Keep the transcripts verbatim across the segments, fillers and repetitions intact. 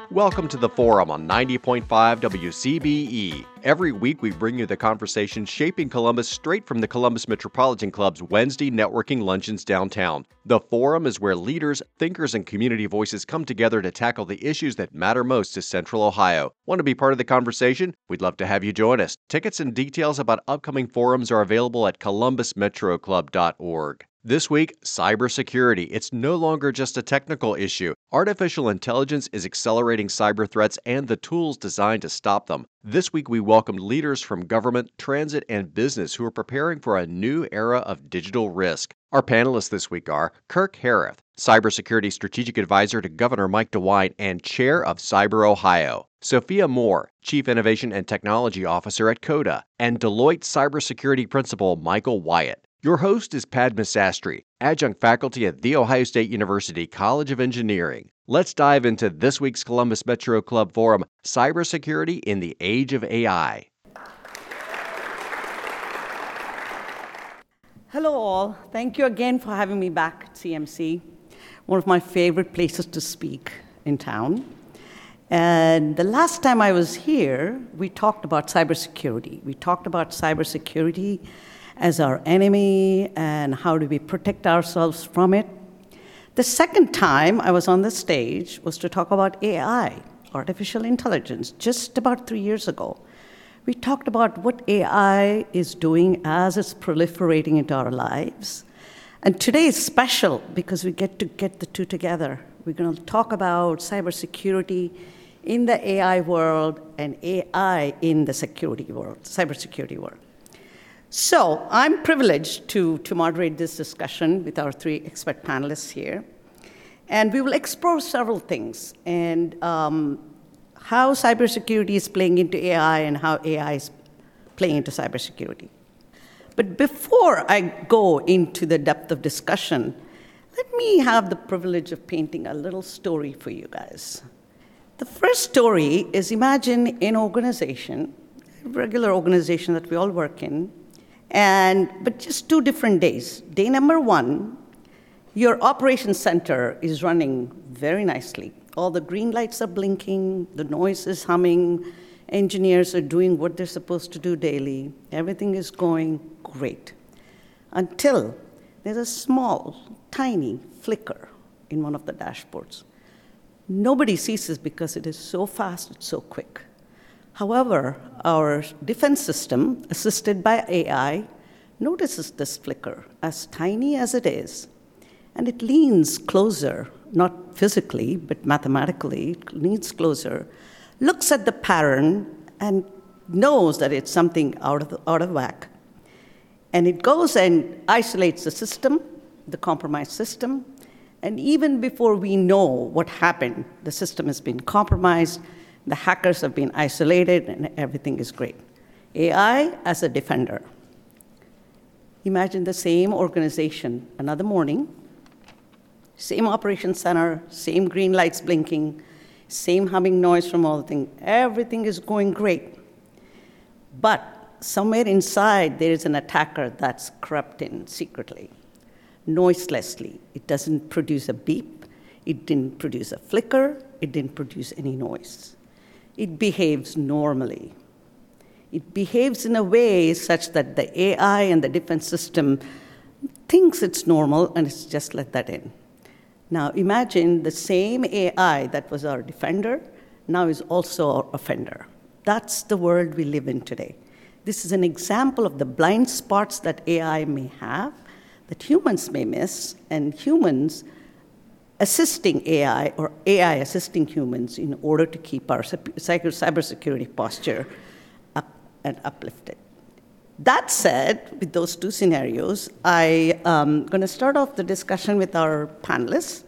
Welcome to The Forum on ninety point five W C B E. Every week we bring you the conversation shaping Columbus straight from the Columbus Metropolitan Club's Wednesday networking luncheons downtown. The Forum is where leaders, thinkers, and community voices come together to tackle the issues that matter most to Central Ohio. Want to be part of the conversation? We'd love to have you join us. Tickets and details about upcoming forums are available at columbus metro club dot org. This week, cybersecurity. It's no longer just a technical issue. Artificial intelligence is accelerating cyber threats and the tools designed to stop them. This week, we welcomed leaders from government, transit, and business who are preparing for a new era of digital risk. Our panelists this week are Kirk Hareth, Cybersecurity Strategic Advisor to Governor Mike DeWine and Chair of Cyber Ohio; Sophia Moore, Chief Innovation and Technology Officer at CODA; and Deloitte Cybersecurity Principal Michael Wyatt. Your host is Padma Sastry, adjunct faculty at The Ohio State University College of Engineering. Let's dive into this week's Columbus Metro Club Forum, Cybersecurity in the Age of A I. Hello all. Thank you again for having me back at C M C, one of my favorite places to speak in town. And the last time I was here, we talked about cybersecurity. We talked about cybersecurity as our enemy and how do we protect ourselves from it. The second time I was on the stage was to talk about A I, artificial intelligence, just about three years ago. We talked about what A I is doing as it's proliferating into our lives. And today is special because we get to get the two together. We're going to talk about cybersecurity in the A I world and A I in the security world, cybersecurity world. So I'm privileged to, to moderate this discussion with our three expert panelists here. And we will explore several things, and um, how cybersecurity is playing into A I and how A I is playing into cybersecurity. But before I go into the depth of discussion, let me have the privilege of painting a little story for you guys. The first story is, imagine an organization, a regular organization that we all work in, and but just two different days. Day number one, your operations center is running very nicely. All the green lights are blinking, the noise is humming, engineers are doing what they're supposed to do daily. Everything is going great. Until there's a small, tiny flicker in one of the dashboards. Nobody sees this because it is so fast, it's so quick. However, our defense system, assisted by A I, notices this flicker, as tiny as it is, and it leans closer, not physically, but mathematically, it leans closer, looks at the pattern, and knows that it's something out of, the, out of whack. And it goes and isolates the system, the compromised system, and even before we know what happened, the system has been compromised, the hackers have been isolated, and everything is great. A I as a defender. Imagine the same organization another morning, same operations center, same green lights blinking, same humming noise from all the things. Everything is going great. But somewhere inside, there is an attacker that's crept in secretly, noiselessly. It doesn't produce a beep. It didn't produce a flicker. It didn't produce any noise. It behaves normally. It behaves in a way such that the A I and the defense system thinks it's normal, and it's just let that in. Now imagine the same A I that was our defender now is also our offender. That's the world we live in today. This is an example of the blind spots that A I may have, that humans may miss, and humans assisting A I or A I assisting humans in order to keep our cybersecurity posture up and uplifted. That said, with those two scenarios, I am going to start off the discussion with our panelists.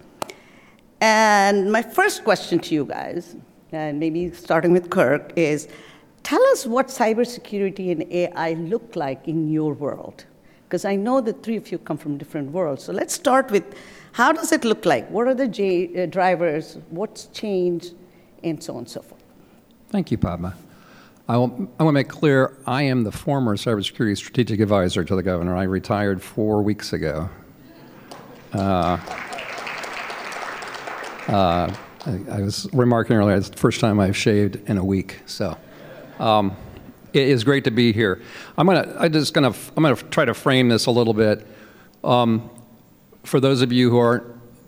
And my first question to you guys, and maybe starting with Kirk, is tell us what cybersecurity and A I look like in your world. Because I know the three of you come from different worlds. So let's start with, how does it look like? What are the J, uh, drivers? What's changed? And so on and so forth. Thank you, Padma. I, will, I want to make clear, I am the former cybersecurity strategic advisor to the governor. I retired four weeks ago. Uh, uh, I, I was remarking earlier, it's the first time I've shaved in a week, so um, it is great to be here. I'm gonna, I just gonna, I'm gonna try to frame this a little bit. Um, for those of you who aren't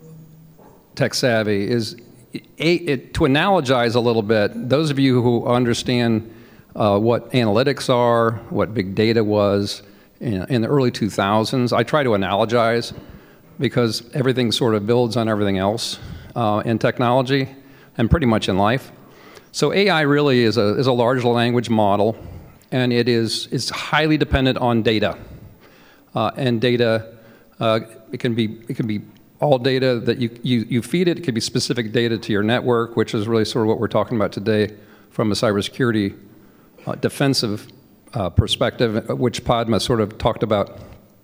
tech savvy, is a, it, to analogize a little bit. Those of you who understand uh, what analytics are, what big data was in, in the early two thousands, I try to analogize because everything sort of builds on everything else. Uh, in technology and pretty much in life. So A I really is a, is a large language model, and it is it's highly dependent on data. Uh, and data, uh, it can be it can be all data that you, you, you feed it. It could be specific data to your network, which is really sort of what we're talking about today from a cybersecurity uh, defensive uh, perspective, which Padma sort of talked about.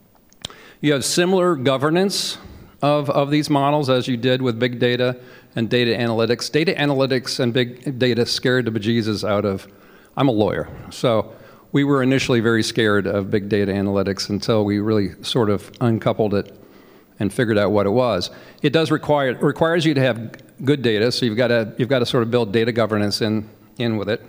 You have similar governance Of, of these models as you did with big data and data analytics. Data analytics and big data scared the bejesus out of, I'm a lawyer, so we were initially very scared of big data analytics until we really sort of uncoupled it and figured out what it was. It does require, it requires you to have good data, so you've got to, you've got to sort of build data governance in, in with it.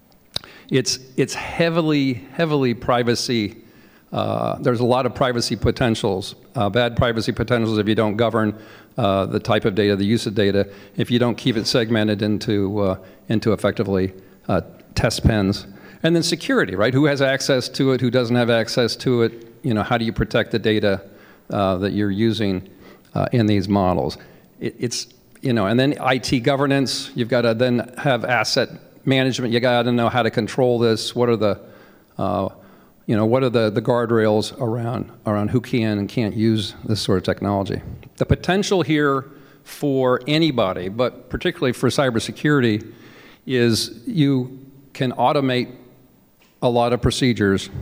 It's, it's heavily, heavily privacy. Uh, there's a lot of privacy potentials, uh, bad privacy potentials if you don't govern uh, the type of data, the use of data, if you don't keep it segmented into, uh, into effectively uh, test pens. And then security, right? Who has access to it, who doesn't have access to it? You know, how do you protect the data uh, that you're using uh, in these models? It, it's, you know, and then I T governance, you've got to then have asset management. You got to know how to control this. What are the, uh, You know, what are the, the guardrails around, around who can and can't use this sort of technology? The potential here for anybody, but particularly for cybersecurity, is you can automate a lot of procedures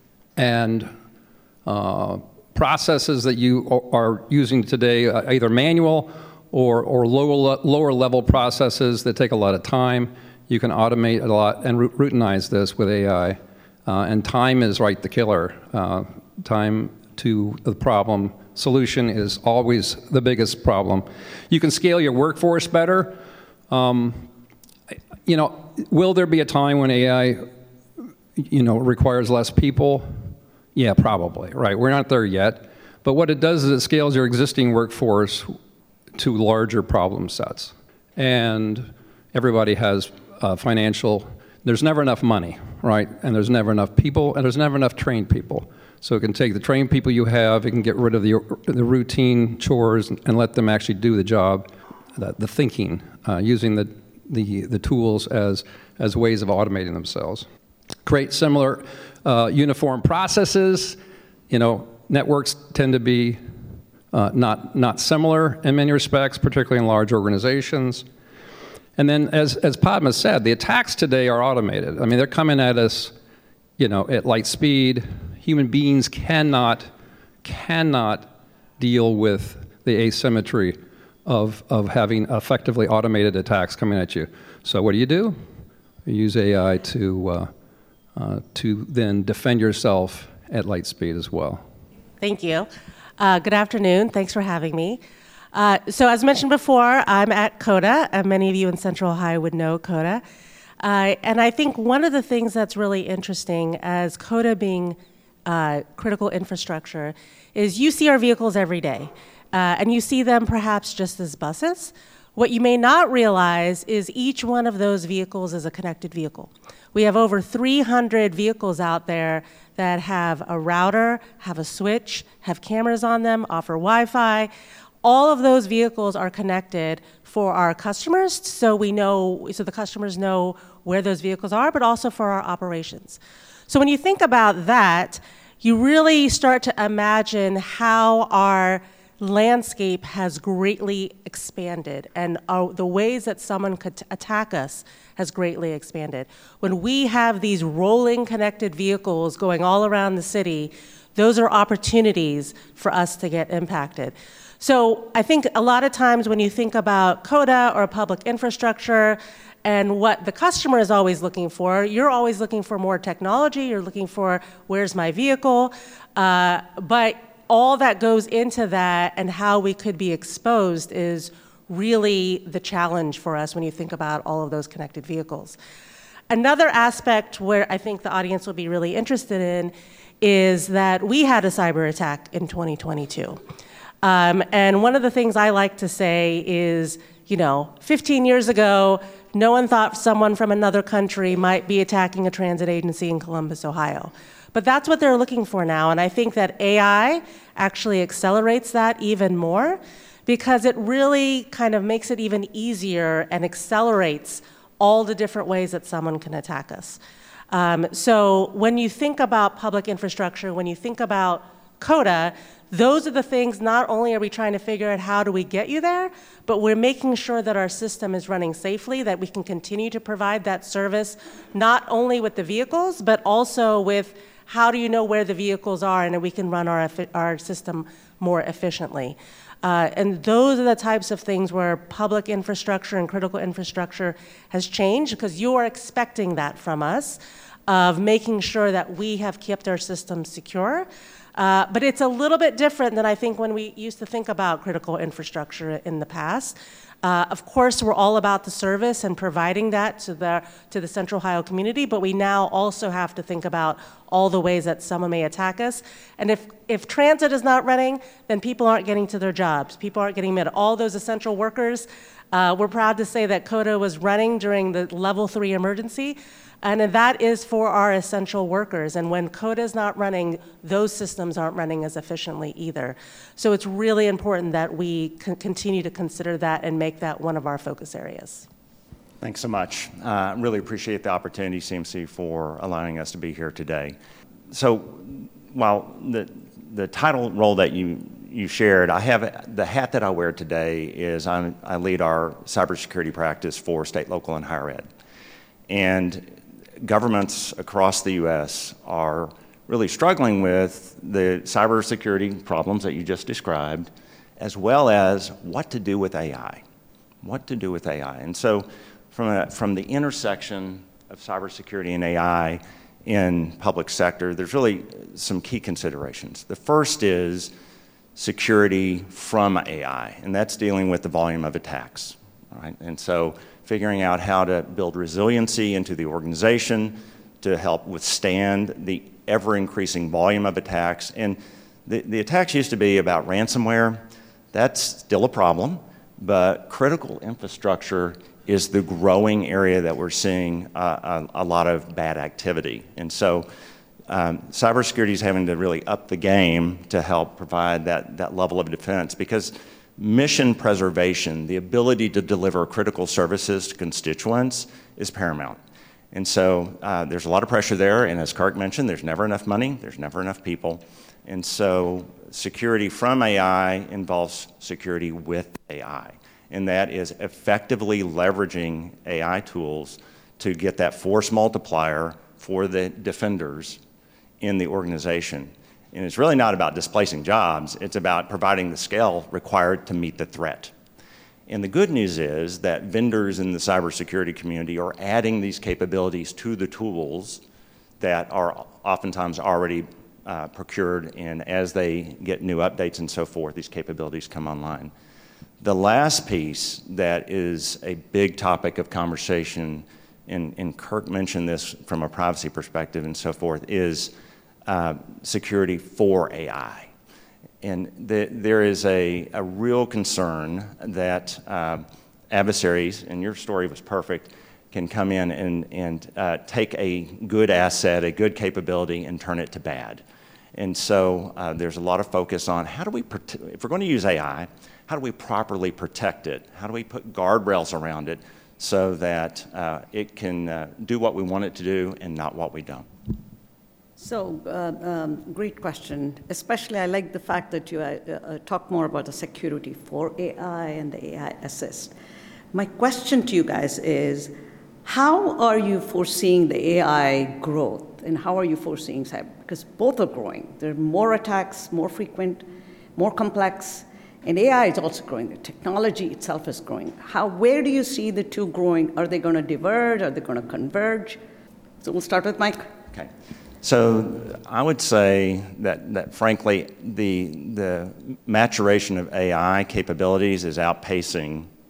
and uh, processes that you are using today, uh, either manual or, or lower, lower level processes that take a lot of time. You can automate a lot and routinize this with A I. Uh, and time is right the killer. Uh, time to the problem. Solution is always the biggest problem. You can scale your workforce better. Um, you know, will there be a time when A I, you know, requires less people? Yeah, probably, right? We're not there yet. But what it does is it scales your existing workforce to larger problem sets. And everybody has uh, financial. There's never enough money, right? And there's never enough people, and there's never enough trained people. So it can take the trained people you have, it can get rid of the, the routine chores and, and let them actually do the job, the, the thinking, uh, using the, the, the tools as, as ways of automating themselves. Create similar uh, uniform processes. You know, networks tend to be uh, not, not similar in many respects, particularly in large organizations. And then, as, as Padma said, the attacks today are automated. I mean, they're coming at us, you know, at light speed. Human beings cannot, cannot deal with the asymmetry of, of having effectively automated attacks coming at you. So what do you do? You use A I to, uh, uh, to then defend yourself at light speed as well. Thank you. Uh, good afternoon. Thanks for having me. Uh, so as mentioned before, I'm at CODA, and many of you in Central Ohio would know CODA. Uh, and I think one of the things that's really interesting as CODA being uh, critical infrastructure is you see our vehicles every day, uh, and you see them perhaps just as buses. What you may not realize is each one of those vehicles is a connected vehicle. We have over three hundred vehicles out there that have a router, have a switch, have cameras on them, offer Wi-Fi. All of those vehicles are connected for our customers, so we know, so the customers know where those vehicles are, but also for our operations. So when you think about that, you really start to imagine how our landscape has greatly expanded, and our, the ways that someone could t- attack us has greatly expanded. When we have these rolling connected vehicles going all around the city, those are opportunities for us to get impacted. So I think a lot of times when you think about CODA or public infrastructure and what the customer is always looking for, you're always looking for more technology, you're looking for where's my vehicle, uh, but all that goes into that and how we could be exposed is really the challenge for us when you think about all of those connected vehicles. Another aspect where I think the audience will be really interested in is that we had a cyber attack in twenty twenty-two. Um, and one of the things I like to say is, you know, fifteen years ago, no one thought someone from another country might be attacking a transit agency in Columbus, Ohio. But that's what they're looking for now, and I think that A I actually accelerates that even more because it really kind of makes it even easier and accelerates all the different ways that someone can attack us. Um, so when you think about public infrastructure, when you think about CODA, those are the things, not only are we trying to figure out how do we get you there, but we're making sure that our system is running safely, that we can continue to provide that service, not only with the vehicles, but also with how do you know where the vehicles are and that we can run our, our system more efficiently. Uh, and those are the types of things where public infrastructure and critical infrastructure has changed because you are expecting that from us, of making sure that we have kept our systems secure. Uh, but it's a little bit different than I think when we used to think about critical infrastructure in the past. Uh, of course, we're all about the service and providing that to the, to the Central Ohio community, but we now also have to think about all the ways that someone may attack us. And if, if transit is not running, then people aren't getting to their jobs. People aren't getting met. All those essential workers, uh, we're proud to say that CODA was running during the level three emergency. And that is for our essential workers. And when CODA is not running, those systems aren't running as efficiently either. So it's really important that we con- continue to consider that and make that one of our focus areas. Thanks so much. I uh, really appreciate the opportunity, C M C, for allowing us to be here today. So while the, the title role that you, you shared, I have the hat that I wear today is I'm, I lead our cybersecurity practice for state, local, and higher ed. And governments across the U S are really struggling with the cybersecurity problems that you just described, as well as what to do with A I. What to do with A I. And so from, a, from the intersection of cybersecurity and A I in public sector, there's really some key considerations. The first is security from A I, and that's dealing with the volume of attacks. Right? And so figuring out how to build resiliency into the organization to help withstand the ever-increasing volume of attacks. And the, the attacks used to be about ransomware. That's still a problem, but critical infrastructure is the growing area that we're seeing uh, a, a lot of bad activity. And so um, cybersecurity is having to really up the game to help provide that, that level of defense, because mission preservation, the ability to deliver critical services to constituents, is paramount. And so uh, there's a lot of pressure there, and as Kirk mentioned, there's never enough money, there's never enough people. And so security from A I involves security with A I, and that is effectively leveraging A I tools to get that force multiplier for the defenders in the organization. And it's really not about displacing jobs, it's about providing the scale required to meet the threat. And the good news is that vendors in the cybersecurity community are adding these capabilities to the tools that are oftentimes already uh, procured, and as they get new updates and so forth, these capabilities come online. The last piece that is a big topic of conversation, and, and Kirk mentioned this from a privacy perspective and so forth, is Uh, security for A I. And the, there is a, a real concern that uh, adversaries, and your story was perfect, can come in and, and uh, take a good asset, a good capability, and turn it to bad. And so uh, there's a lot of focus on how do we, prote- if we're going to use A I, how do we properly protect it? How do we put guardrails around it so that uh, it can uh, do what we want it to do and not what we don't? So, uh, um, great question. Especially, I like the fact that you uh, uh, talk more about the security for A I and the A I assist. My question to you guys is, how are you foreseeing the A I growth, and how are you foreseeing cyber? Because both are growing. There are more attacks, more frequent, more complex, and A I is also growing. The technology itself is growing. How? Where do you see the two growing? Are they going to diverge? Are they going to converge? So we'll start with Mike. Okay. So I would say that, that frankly, the, the maturation of A I capabilities is outpacing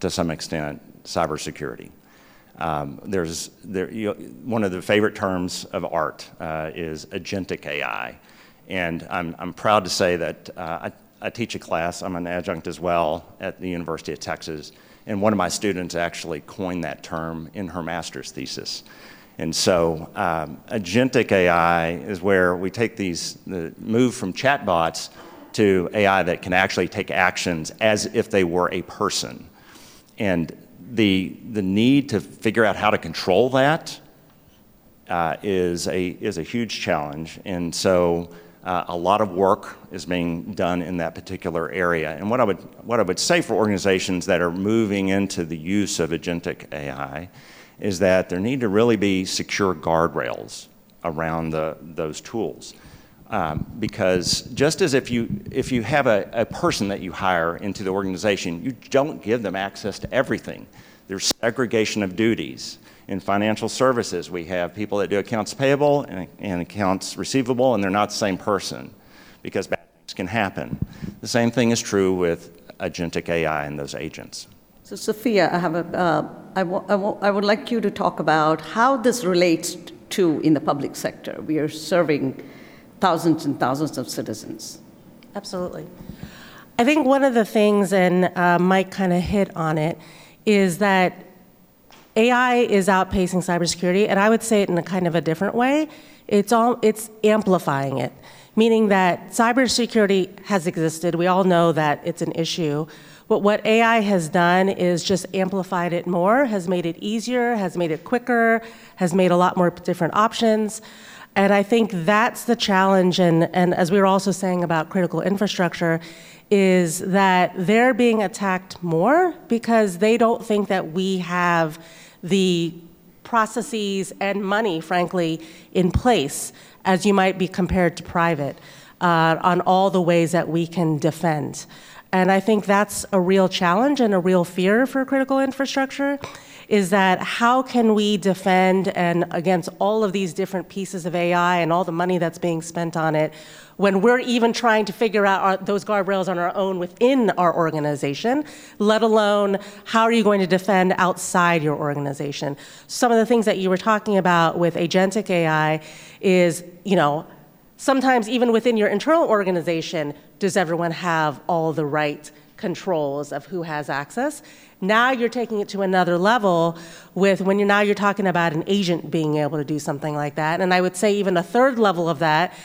to some extent, cybersecurity. Um, there's there, you know, one of the favorite terms of art uh, is agentic A I, and I'm I'm proud to say that uh, I, I teach a class. I'm an adjunct as well at the University of Texas, and one of my students actually coined that term in her master's thesis. And so, um, agentic A I is where we take these the move from chatbots to A I that can actually take actions as if they were a person, and The, the need to figure out how to control that uh, is, a, is a huge challenge. And so uh, a lot of work is being done in that particular area. And what I would, what I would say for organizations that are moving into the use of agentic A I is that there need to really be secure guardrails around the, those tools. Um, because just as if you, if you have a, a person that you hire into the organization, you don't give them access to everything. There's segregation of duties. In financial services, we have people that do accounts payable and, and accounts receivable, and they're not the same person because bad things can happen. The same thing is true with agentic A I and those agents. So, Sophia, I, have a, uh, I, w- I, w- I would like you to talk about how this relates to in the public sector. We are serving thousands and thousands of citizens. Absolutely. I think one of the things, and uh, Mike kind of hit on it, is that A I is outpacing cybersecurity, and I would say it in a kind of a different way. It's all it's amplifying it, meaning that cybersecurity has existed. We all know that it's an issue. But what A I has done is just amplified it more, has made it easier, has made it quicker, has made a lot more different options. And I think that's the challenge, and, and as we were also saying about critical infrastructure, is that they're being attacked more because they don't think that we have the processes and money, frankly, in place, as you might be compared to private, uh, on all the ways that we can defend. And I think that's a real challenge and a real fear for critical infrastructure, is that how can we defend and against all of these different pieces of A I and all the money that's being spent on it when we're even trying to figure out our, those guardrails on our own within our organization, let alone how are you going to defend outside your organization. Some of the things that you were talking about with agentic A I is, you know, sometimes even within your internal organization, does everyone have all the right controls of who has access? Now you're taking it to another level with when you're now you're talking about an agent being able to do something like that. And I would say even a third level of that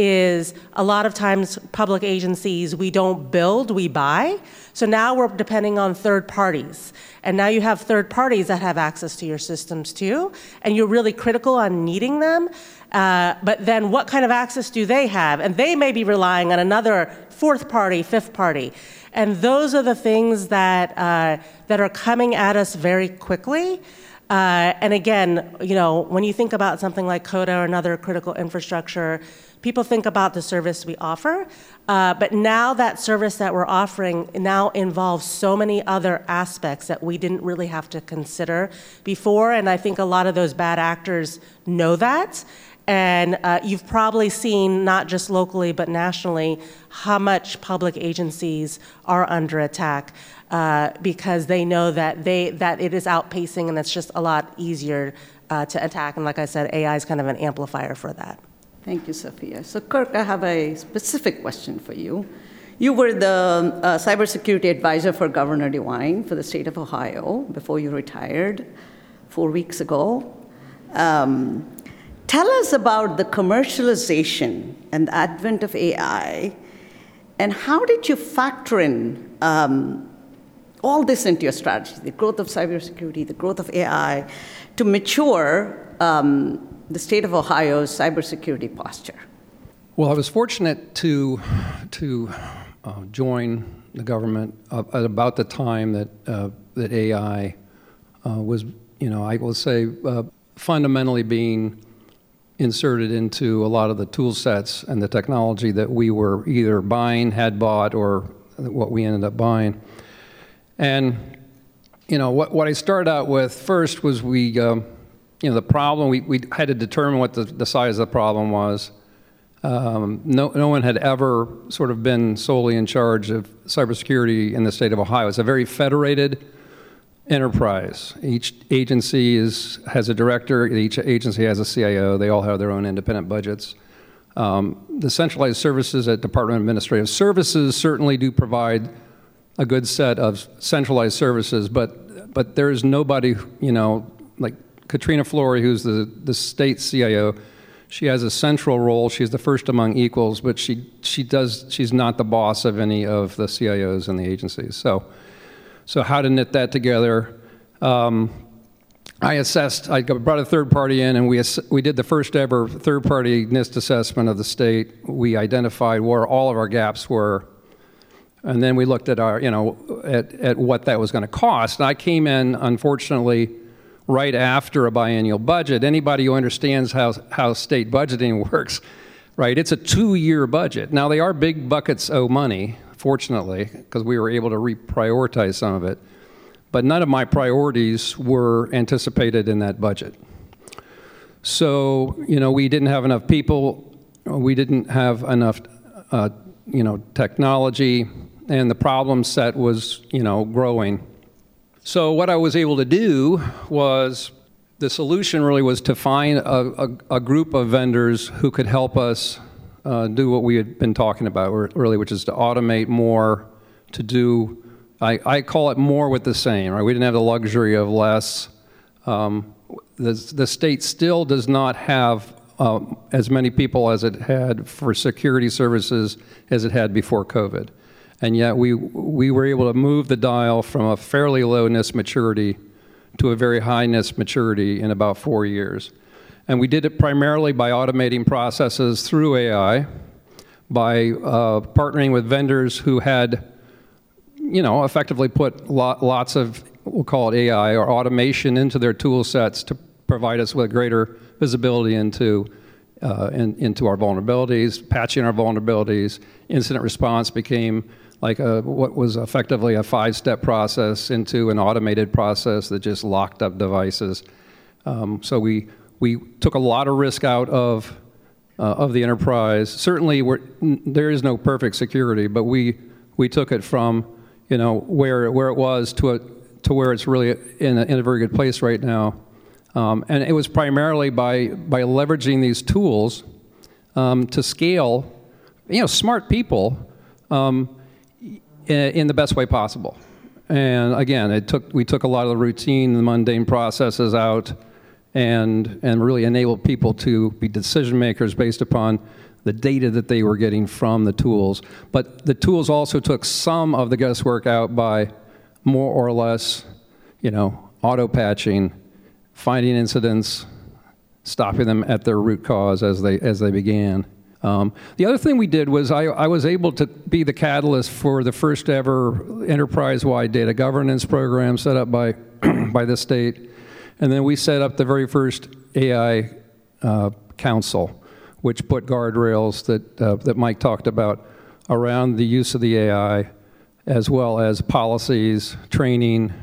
is a lot of times public agencies, we don't build, we buy. So now we're depending on third parties. And now you have third parties that have access to your systems too, and you're really critical on needing them. Uh, but then what kind of access do they have? And they may be relying on another fourth party, fifth party. And those are the things that uh, that are coming at us very quickly. Uh, and again, you know, when you think about something like CODA or another critical infrastructure, people think about the service we offer. Uh, but now that service that we're offering now involves so many other aspects that we didn't really have to consider before. And I think a lot of those bad actors know that. And uh, you've probably seen, not just locally but nationally, how much public agencies are under attack uh, because they know that they that it is outpacing and it's just a lot easier uh, to attack. And like I said, A I is kind of an amplifier for that. Thank you, Sophia. So, Kirk, I have a specific question for you. You were the uh, cybersecurity advisor for Governor DeWine for the state of Ohio before you retired four weeks ago. Um, Tell us about the commercialization and the advent of A I, and how did you factor in um, all this into your strategy, the growth of cybersecurity, the growth of A I, to mature um, the state of Ohio's cybersecurity posture? Well, I was fortunate to, to uh, join the government uh, at about the time that, uh, that A I uh, was, you know, I will say, uh, fundamentally being inserted into a lot of the tool sets and the technology that we were either buying, had bought, or what we ended up buying. And, you know, what, what I started out with first was we, um, you know, the problem, we, we had to determine what the, the size of the problem was. Um, no, no one had ever sort of been solely in charge of cybersecurity in the state of Ohio. It's a very federated enterprise. Each agency is, has a director, each agency has a C I O, they all have their own independent budgets. Um, the centralized services at Department of Administrative Services certainly do provide a good set of centralized services, but but there is nobody, you know, like Katrina Flory, who's the, the state C I O, she has a central role. She's the first among equals, but she she does she's not the boss of any of the C I Os in the agencies. So so how to knit that together? Um, I assessed. I brought a third party in, and we we did the first ever third party NIST assessment of the state. We identified where all of our gaps were, and then we looked at our you know at at what that was going to cost. And I came in, unfortunately, right after a biennial budget. Anybody who understands how, how state budgeting works, right, it's a two-year budget. Now, they are big buckets of money, fortunately, because we were able to reprioritize some of it. But none of my priorities were anticipated in that budget. So, you know, we didn't have enough people. We didn't have enough, uh, you know, technology. And the problem set was, you know, growing. So what I was able to do was, the solution really was to find a, a, a group of vendors who could help us uh, do what we had been talking about, really, which is to automate more, to do, I, I call it more with the same, right? We didn't have the luxury of less. Um, the, the state still does not have um, as many people as it had for security services as it had before COVID. And yet we we were able to move the dial from a fairly low NIST maturity to a very high NIST maturity in about four years. And we did it primarily by automating processes through A I, by uh, partnering with vendors who had, you know, effectively put lot, lots of, we'll call it A I or automation into their tool sets to provide us with greater visibility into uh, in, into our vulnerabilities, patching our vulnerabilities. Incident response became like a, what was effectively a five-step process into an automated process that just locked up devices. Um, so we we took a lot of risk out of uh, of the enterprise. Certainly, we're, there is no perfect security, but we we took it from you know where where it was to a to where it's really in a, in a very good place right now. Um, and it was primarily by by leveraging these tools um, to scale. You know, smart people. Um, in the best way possible. And again, it took we took a lot of the routine, the mundane processes out and and really enabled people to be decision makers based upon the data that they were getting from the tools. But the tools also took some of the guesswork out by more or less, you know, auto-patching, finding incidents, stopping them at their root cause as they as they began. Um, the other thing we did was I, I was able to be the catalyst for the first ever enterprise-wide data governance program set up by by the state. And then we set up the very first A I uh, council, which put guardrails that, uh, that Mike talked about around the use of the A I, as well as policies, training,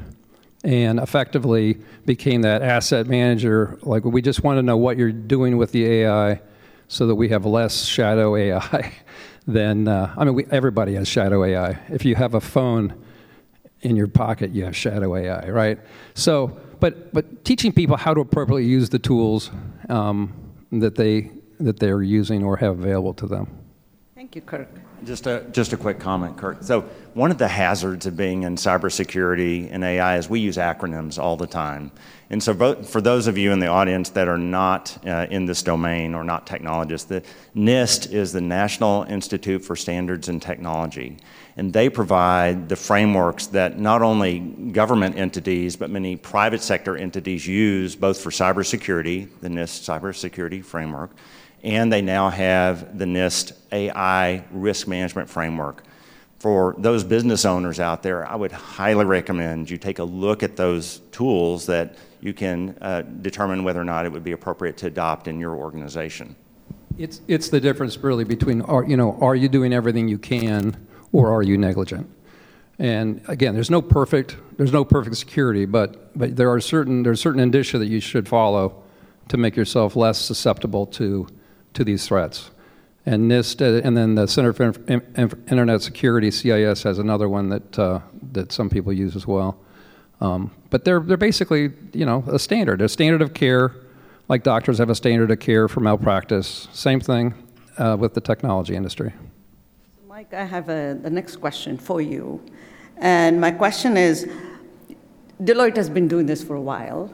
and effectively became that asset manager. Like, we just want to know what you're doing with the A I, so that we have less shadow A I than, uh, I mean, we, everybody has shadow A I. If you have a phone in your pocket, you have shadow A I, right? So, but but teaching people how to appropriately use the tools um, that they that they're using or have available to them. Thank you, Kirk. Just a, just a quick comment, Kirk. So one of the hazards of being in cybersecurity and A I is we use acronyms all the time. And so for those of you in the audience that are not uh, in this domain or not technologists, the NIST is the National Institute for Standards and Technology. And they provide the frameworks that not only government entities, but many private sector entities use, both for cybersecurity, the NIST cybersecurity framework, and they now have the NIST A I risk management framework. For those business owners out there, I would highly recommend you take a look at those tools that you can uh, determine whether or not it would be appropriate to adopt in your organization. It's it's the difference really between, are, you know, are you doing everything you can or are you negligent? And again, there's no perfect there's no perfect security, but but there are certain there's certain indicia that you should follow to make yourself less susceptible to to these threats. And NIST, and then the Center for Internet Security, C I S, has another one that uh, that some people use as well. Um, but they're they're basically, you know, a standard, a standard of care, like doctors have a standard of care for malpractice. Same thing uh, with the technology industry. Mike, I have a, the next question for you. And my question is, Deloitte has been doing this for a while.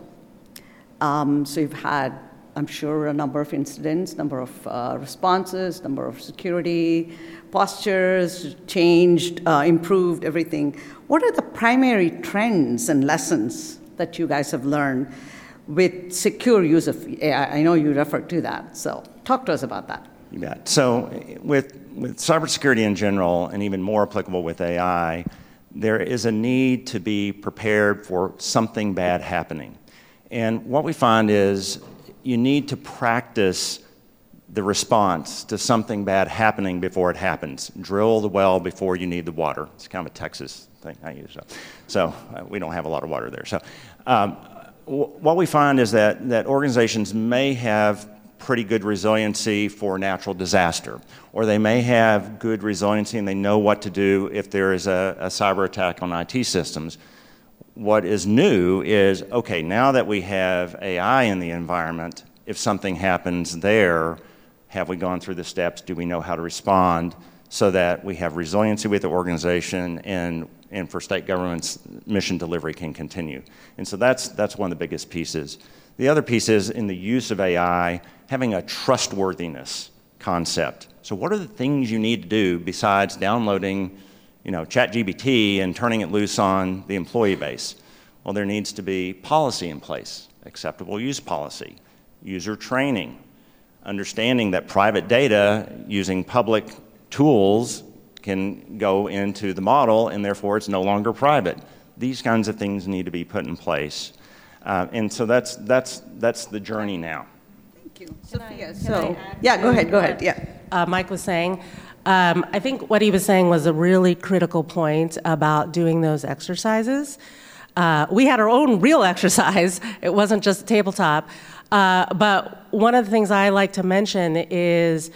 Um, so you've had, I'm sure, a number of incidents, number of uh, responses, number of security postures, changed, uh, improved, everything. What are the primary trends and lessons that you guys have learned with secure use of A I? I know you referred to that, so talk to us about that. You bet. So with, with cybersecurity in general, and even more applicable with A I, there is a need to be prepared for something bad happening. And what we find is you need to practice the response to something bad happening before it happens. Drill the well before you need the water. It's kind of a Texas thing I use. So, so uh, we don't have a lot of water there. So um, w- what we find is that, that organizations may have pretty good resiliency for natural disaster, or they may have good resiliency and they know what to do if there is a, a cyber attack on I T systems. What is new is, okay, now that we have A I in the environment, if something happens there, have we gone through the steps? Do we know how to respond so that we have resiliency with the organization and, and for state governments, mission delivery can continue? And so that's, that's one of the biggest pieces. The other piece is in the use of A I, having a trustworthiness concept. So what are the things you need to do besides downloading, you know, ChatGPT and turning it loose on the employee base? Well, there needs to be policy in place, acceptable use policy, user training, understanding that private data using public tools can go into the model and therefore it's no longer private. These kinds of things need to be put in place. Uh, and so that's, that's, that's the journey now. Thank you. Sophia, so, yeah, go ahead, go ahead, yeah. Uh, Mike was saying, um, I think what he was saying was a really critical point about doing those exercises. Uh, we had our own real exercise. It wasn't just a tabletop. Uh, but one of the things I like to mention is,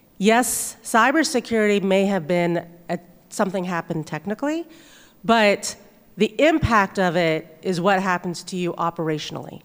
yes, cybersecurity may have been a, something happened technically, but the impact of it is what happens to you operationally.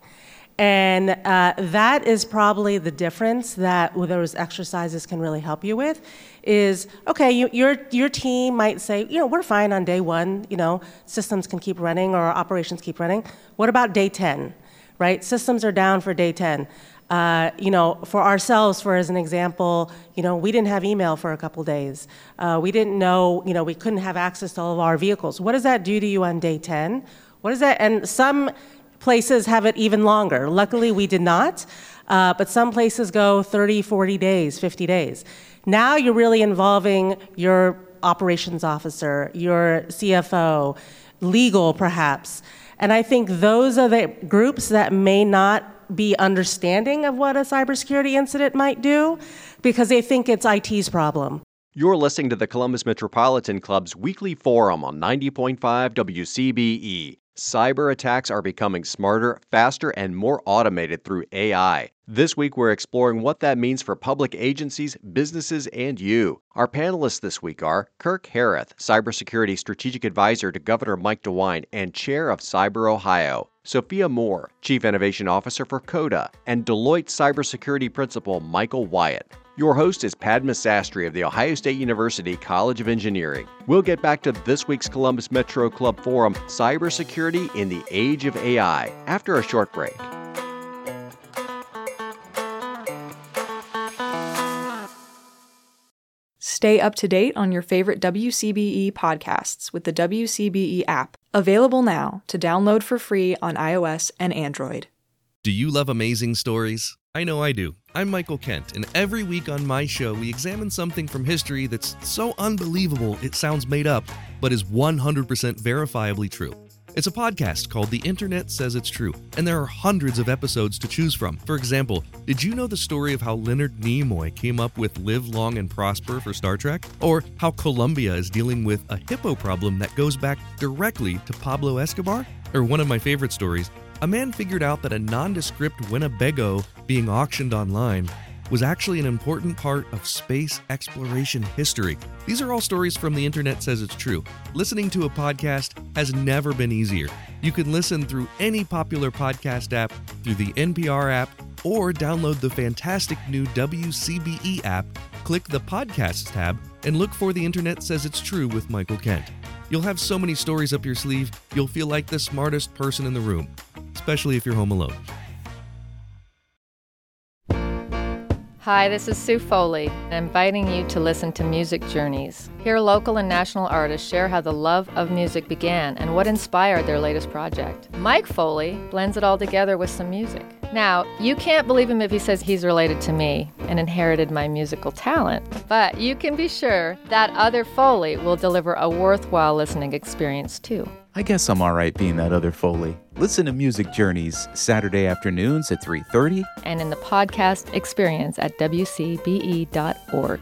And uh, that is probably the difference that those exercises can really help you with is, okay, you, your, your team might say, you know, we're fine on day one, you know, systems can keep running or operations keep running. What about day ten, right? Systems are down for day ten. Uh, you know, for ourselves, for as an example, you know, we didn't have email for a couple days. Uh, we didn't know, you know, we couldn't have access to all of our vehicles. What does that do to you on day ten? What is that? And some places have it even longer. Luckily, we did not, uh, but some places go thirty, forty days, fifty days. Now you're really involving your operations officer, your C F O, legal perhaps. And I think those are the groups that may not be understanding of what a cybersecurity incident might do because they think it's I T's problem. You're listening to the Columbus Metropolitan Club's weekly forum on ninety point five W C B E. Cyber attacks are becoming smarter, faster, and more automated through A I. This week, we're exploring what that means for public agencies, businesses, and you. Our panelists this week are Kirk Hareth, Cybersecurity Strategic Advisor to Governor Mike DeWine and Chair of Cyber Ohio, Sophia Moore, Chief Innovation Officer for CODA, and Deloitte Cybersecurity Principal Michael Wyatt. Your host is Padma Sastry of The Ohio State University College of Engineering. We'll get back to this week's Columbus Metro Club Forum, Cybersecurity in the Age of A I, after a short break. Stay up to date on your favorite W C B E podcasts with the W C B E app, available now to download for free on iOS and Android. Do you love amazing stories? I know I do. I'm Michael Kent, and every week on my show, we examine something from history that's so unbelievable it sounds made up, but is one hundred percent verifiably true. It's a podcast called The Internet Says It's True, and there are hundreds of episodes to choose from. For example, did you know the story of how Leonard Nimoy came up with Live Long and Prosper for Star Trek? Or how Colombia is dealing with a hippo problem that goes back directly to Pablo Escobar? Or one of my favorite stories, a man figured out that a nondescript Winnebago being auctioned online was actually an important part of space exploration history. These are all stories from The Internet Says It's True. Listening to a podcast has never been easier. You can listen through any popular podcast app, through the N P R app, or download the fantastic new W C B E app, click the Podcasts tab, and look for The Internet Says It's True with Michael Kent. You'll have so many stories up your sleeve, you'll feel like the smartest person in the room, especially if you're home alone. Hi, this is Sue Foley, inviting you to listen to Music Journeys. Here, local and national artists share how the love of music began and what inspired their latest project. Mike Foley blends it all together with some music. Now, you can't believe him if he says he's related to me and inherited my musical talent, but you can be sure that other Foley will deliver a worthwhile listening experience too. I guess I'm all right being that other Foley. Listen to Music Journeys Saturday afternoons at three thirty. And in the podcast experience at W C B E dot org.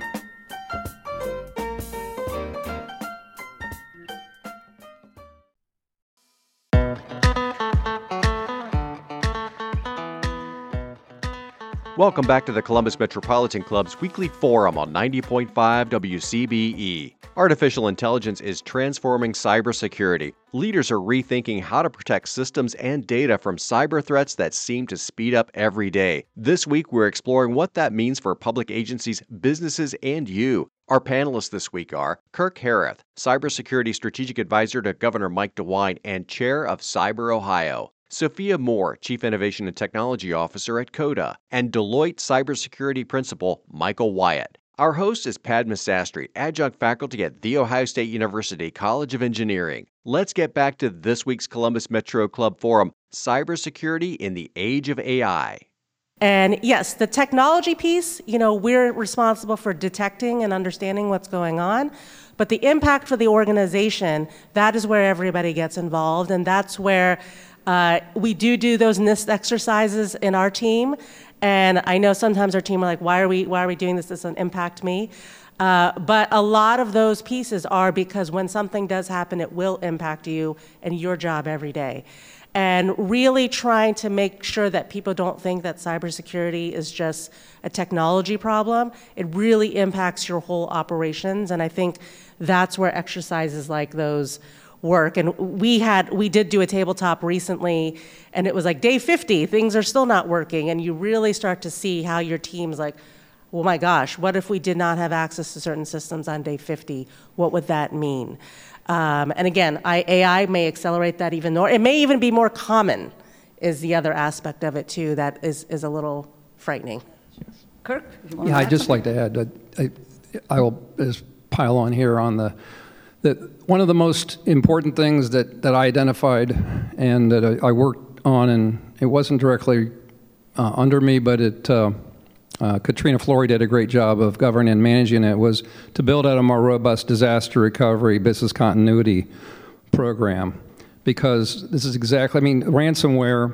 Welcome back to the Columbus Metropolitan Club's weekly forum on ninety point five W C B E. Artificial intelligence is transforming cybersecurity. Leaders are rethinking how to protect systems and data from cyber threats that seem to speed up every day. This week, we're exploring what that means for public agencies, businesses, and you. Our panelists this week are Kirk Hareth, Cybersecurity Strategic Advisor to Governor Mike DeWine and Chair of Cyber Ohio; Sophia Moore, Chief Innovation and Technology Officer at CODA; and Deloitte Cybersecurity Principal Michael Wyatt. Our host is Padma Sastry, Adjunct Faculty at The Ohio State University College of Engineering. Let's get back to this week's Columbus Metro Club Forum, Cybersecurity in the Age of A I. And yes, the technology piece, you know, we're responsible for detecting and understanding what's going on. But the impact for the organization, that is where everybody gets involved. And that's where uh, we do do those NIST exercises in our team. And I know sometimes our team are like, why are we, why are we doing this? This doesn't impact me. Uh, but a lot of those pieces are because when something does happen, it will impact you and your job every day. And really trying to make sure that people don't think that cybersecurity is just a technology problem. It really impacts your whole operations, and I think that's where exercises like those work. And we had, we did do a tabletop recently, and it was like day fifty, things are still not working, and you really start to see how your team's like, oh my gosh, what if we did not have access to certain systems on day fifty? What would that mean? Um, and again, I, A I may accelerate that even more. It may even be more common, is the other aspect of it too that is, is a little frightening. Kirk? You want Yeah, to I'd add just something? like to add, I, I will just pile on here on the, that one of the most important things that, that I identified and that I, I worked on, and it wasn't directly uh, under me, but it, uh, Uh, Katrina Flory did a great job of governing and managing it, was to build out a more robust disaster recovery business continuity program. Because this is exactly, I mean, ransomware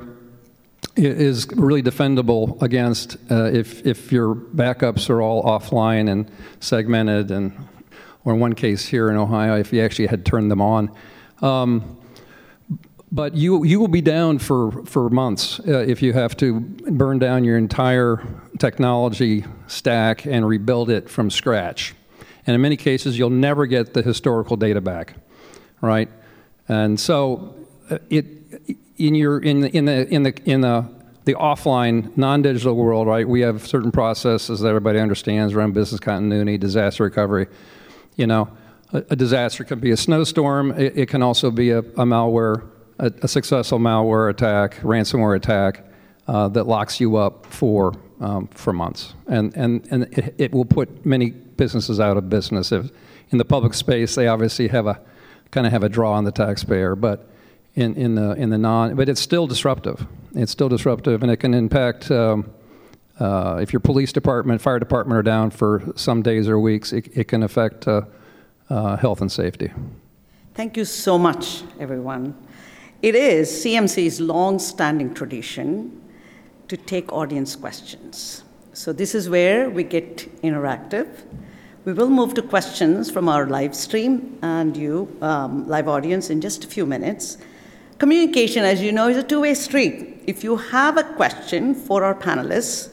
is really defendable against uh, if, if your backups are all offline and segmented, and or in one case here in Ohio, if you actually had turned them on. Um, But you you will be down for, for months uh, if you have to burn down your entire technology stack and rebuild it from scratch. And in many cases, you'll never get the historical data back, right? And so uh, it in your in the in the in the in the the offline non-digital world, right? We have certain processes that everybody understands around business continuity, disaster recovery. You know, a, a disaster can be a snowstorm. It, it can also be a, a malware. A, a successful malware attack, ransomware attack, uh, that locks you up for um, for months, and and and it, it will put many businesses out of business. If in the public space, they obviously have a kind of have a draw on the taxpayer, but in in the in the non, but it's still disruptive. It's still disruptive, and it can impact. Um, uh, if your police department, fire department are down for some days or weeks, it, it can affect uh, uh, health and safety. Thank you so much, everyone. It is C M C's long-standing tradition to take audience questions. So this is where we get interactive. We will move to questions from our live stream and you, um, live audience, in just a few minutes. Communication, as you know, is a two-way street. If you have a question for our panelists,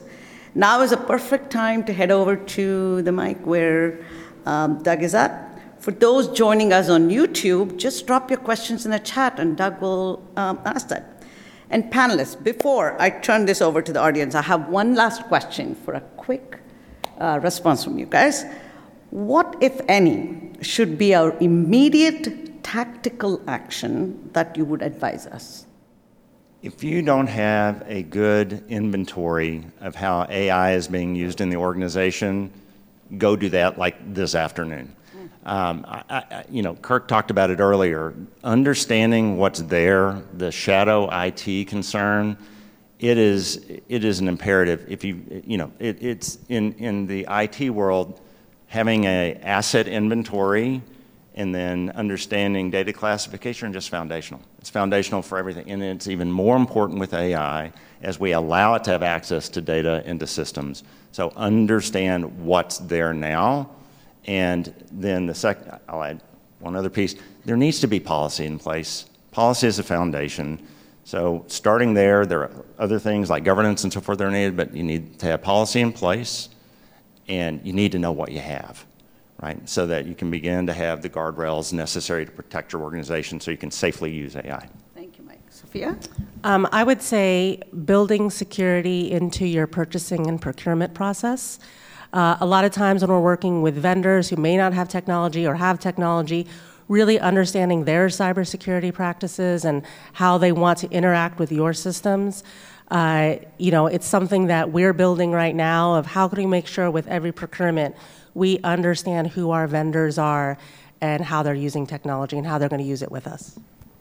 Now is a perfect time to head over to the mic where um, Doug is at. For those joining us on YouTube, just drop your questions in the chat and Doug will um, ask that. And panelists, before I turn this over to the audience, I have one last question for a quick uh, response from you guys. What, if any, should be our immediate tactical action that you would advise us? If you don't have a good inventory of how A I is being used in the organization, go do that like this afternoon. Um, I, I, you know, Kirk talked about it earlier. Understanding what's there, the shadow I T concern, it is it is an imperative. If you you know, it, it's in in the I T world, having a asset inventory and then understanding data classification are just foundational. It's foundational for everything, and it's even more important with A I as we allow it to have access to data into systems. So understand what's there now, and then the second, I'll add one other piece. There needs to be policy in place. Policy is a foundation. So starting there, there are other things like governance and so forth that are needed, but you need to have policy in place, and you need to know what you have. Right, so that you can begin to have the guardrails necessary to protect your organization so you can safely use A I. Thank you, Mike. Sophia? Um, I would say building security into your purchasing and procurement process. Uh, a lot of times when we're working with vendors who may not have technology or have technology, really understanding their cybersecurity practices and how they want to interact with your systems. Uh, you know, it's something that we're building right now of how can we make sure with every procurement we understand who our vendors are and how they're using technology and how they're going to use it with us.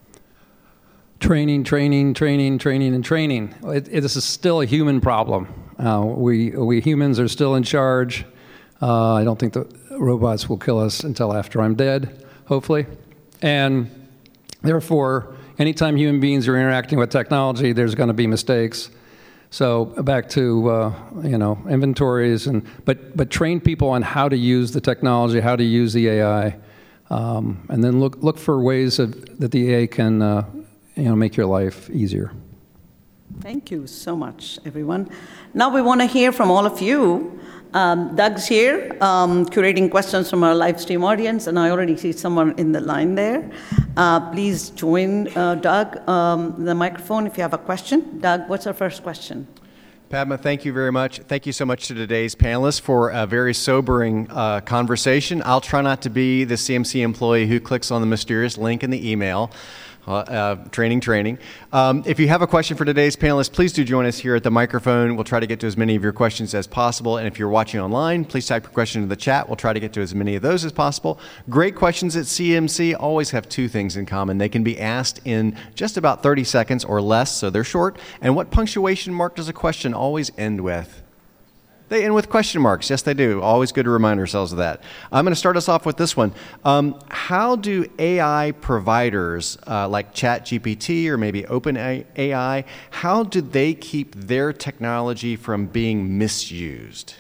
Training, training, training, training, and training. It, it, this is still a human problem. Uh, we, we humans are still in charge. Uh, I don't think the robots will kill us until after I'm dead, hopefully. And therefore, anytime human beings are interacting with technology, there's going to be mistakes. So back to uh, you know inventories, and but but train people on how to use the technology, how to use the A I, um, and then look look for ways of, that the A I can uh, you know make your life easier. Thank you so much, everyone. Now we want to hear from all of you. Um, Doug's here, um, curating questions from our live stream audience, and I already see someone in the line there. Uh, please join uh, Doug, um, the microphone, if you have a question. Doug, what's our first question? Padma, thank you very much. Thank you so much to today's panelists for a very sobering uh, conversation. I'll try not to be the C M C employee who clicks on the mysterious link in the email. Uh, uh, training, training. Um, if you have a question for today's panelists, please do join us here at the microphone. We'll try to get to as many of your questions as possible. And if you're watching online, please type your question in the chat. We'll try to get to as many of those as possible. Great questions at C M C always have two things in common. They can be asked in just about thirty seconds or less, so they're short. And what punctuation mark does a question always end with? They end with question marks. Yes, they do. Always good to remind ourselves of that. I'm going to start us off with this one. Um, how do A I providers uh, like ChatGPT or maybe OpenAI, how do they keep their technology from being misused?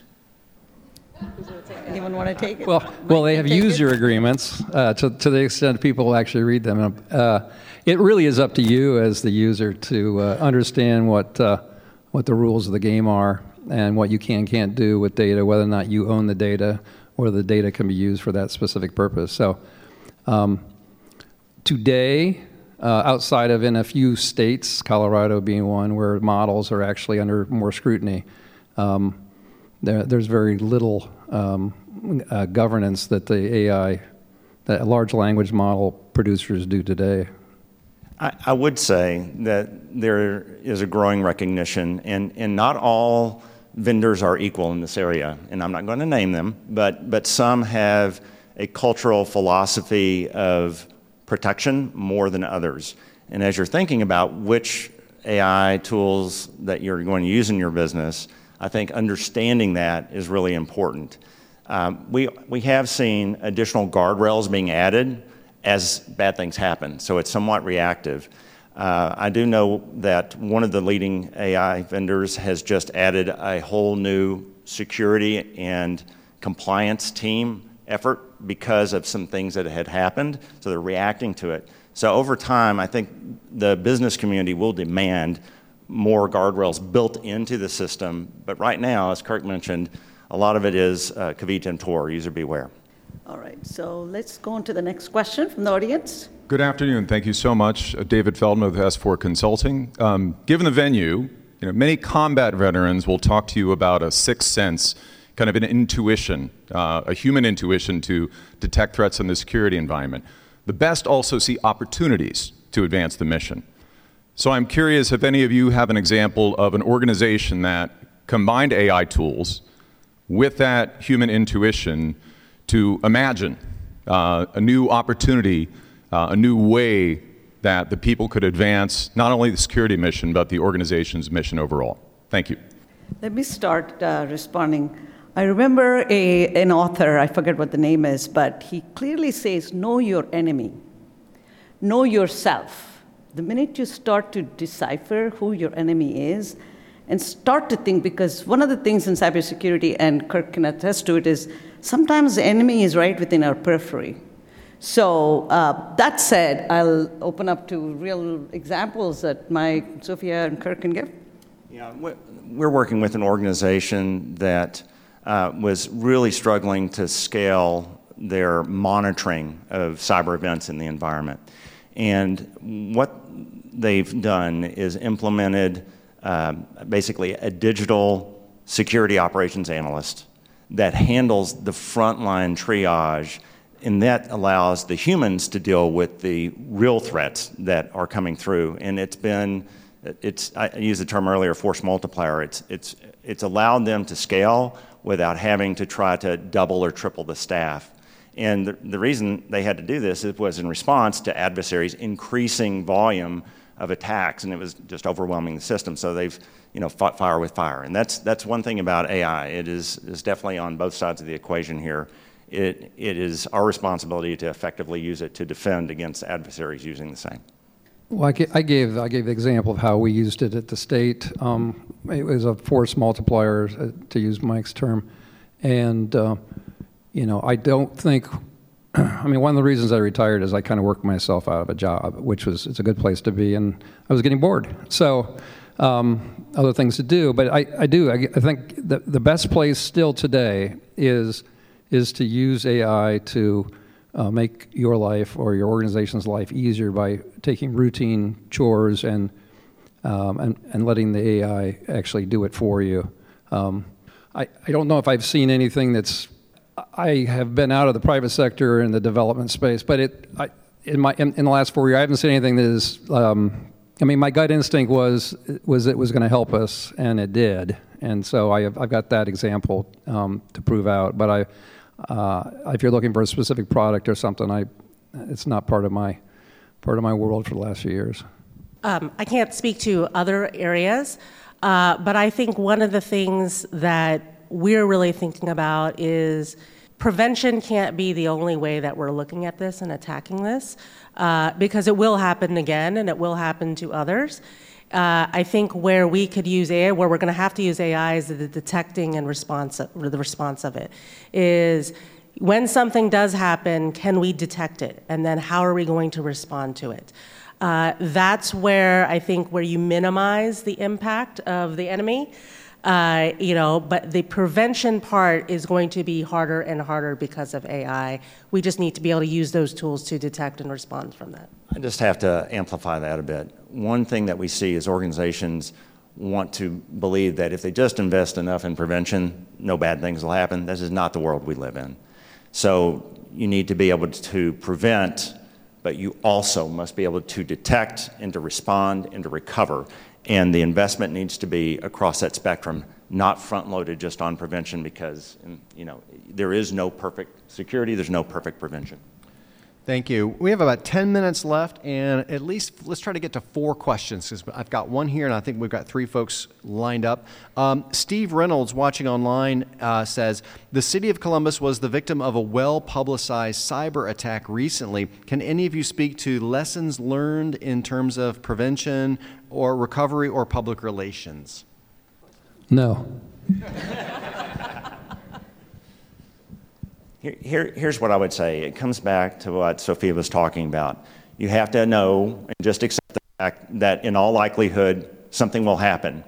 Anyone want to take it? Well, well, they have user agreements uh, to to the extent people actually read them. Uh, it really is up to you as the user to uh, understand what uh, what the rules of the game are, and what you can and can't do with data, whether or not you own the data or the data can be used for that specific purpose. So um, today, uh, outside of in a few states, Colorado being one, where models are actually under more scrutiny, um, there, there's very little um, uh, governance that the A I, that large language model producers do today. I, I would say that there is a growing recognition, and, and not all vendors are equal in this area, and I'm not going to name them, but, but some have a cultural philosophy of protection more than others. And as you're thinking about which A I tools that you're going to use in your business, I think understanding that is really important. Um, we, we have seen additional guardrails being added as bad things happen, so it's somewhat reactive. Uh, I do know that one of the leading A I vendors has just added a whole new security and compliance team effort because of some things that had happened, so they're reacting to it. So over time, I think the business community will demand more guardrails built into the system. But right now, as Kirk mentioned, a lot of it is uh, Kavita emptor, user beware. All right, so let's go on to the next question from the audience. Good afternoon. Thank you so much. Uh, David Feldman with S four Consulting. Um, given the venue, you know, many combat veterans will talk to you about a sixth sense, kind of an intuition, uh, a human intuition to detect threats in the security environment. The best also see opportunities to advance the mission. So I'm curious if any of you have an example of an organization that combined A I tools with that human intuition to imagine uh, a new opportunity, uh, a new way that the people could advance not only the security mission, but the organization's mission overall. Thank you. Let me start uh, responding. I remember a, an author, I forget what the name is, but he clearly says, know your enemy, know yourself. The minute you start to decipher who your enemy is and start to think, because one of the things in cybersecurity, and Kirk can attest to it, is sometimes the enemy is right within our periphery. So uh, that said, I'll open up to real examples that my Sophia and Kirk can give. Yeah, we're working with an organization that uh, was really struggling to scale their monitoring of cyber events in the environment. And what they've done is implemented um, basically a digital security operations analyst that handles the frontline triage, and that allows the humans to deal with the real threats that are coming through. And it's been, it's, I used the term earlier, force multiplier. It's, it's, it's allowed them to scale without having to try to double or triple the staff. And the, the reason they had to do this was in response to adversaries' increasing volume of attacks, and it was just overwhelming the system. So they've, you know, fought fire with fire. And that's, that's one thing about A I. It is, is definitely on both sides of the equation here. It, it is our responsibility to effectively use it to defend against adversaries using the same. Well, I gave, I gave, I gave the example of how we used it at the state. Um, it was a force multiplier, uh, to use Mike's term. And, uh, you know, I don't think, I mean, one of the reasons I retired is I kind of worked myself out of a job, which was, it's a good place to be, and I was getting bored. So, um, other things to do. But I, I do, I, I think the, the best place still today is, is to use A I to uh, make your life or your organization's life easier by taking routine chores and, um, and, and letting the A I actually do it for you. Um, I, I don't know if I've seen anything that's, I have been out of the private sector in the development space, but it, I, in, my, in, in the last four years, I haven't seen anything that is, um, I mean, my gut instinct was, was it was going to help us, and it did. And so I have, I've got that example um, to prove out. But I, uh, if you're looking for a specific product or something, I, it's not part of my, part of my world for the last few years. Um, I can't speak to other areas, uh, but I think one of the things that we're really thinking about is prevention can't be the only way that we're looking at this and attacking this, uh, because it will happen again and it will happen to others. Uh, I think where we could use A I, where we're going to have to use A I is the detecting and response, or the response of it, is when something does happen, can we detect it? And then how are we going to respond to it? Uh, that's where I think where you minimize the impact of the enemy. Uh, you know, but the prevention part is going to be harder and harder because of A I. We just need to be able to use those tools to detect and respond from that. I just have to amplify that a bit. One thing that we see is organizations want to believe that if they just invest enough in prevention, no bad things will happen. This is not the world we live in. So you need to be able to prevent, but you also must be able to detect and to respond and to recover. And the investment needs to be across that spectrum, not front-loaded just on prevention, because, you know, there is no perfect security, there's no perfect prevention. Thank you. We have about ten minutes left, and at least let's try to get to four questions, because I've got one here, and I think we've got three folks lined up. Um, Steve Reynolds, watching online, uh, says, the city of Columbus was the victim of a well-publicized cyber attack recently. Can any of you speak to lessons learned in terms of prevention or recovery or public relations? No. Here, here, here's what I would say. It comes back to what Sophia was talking about. You have to know and just accept the fact that in all likelihood, something will happen.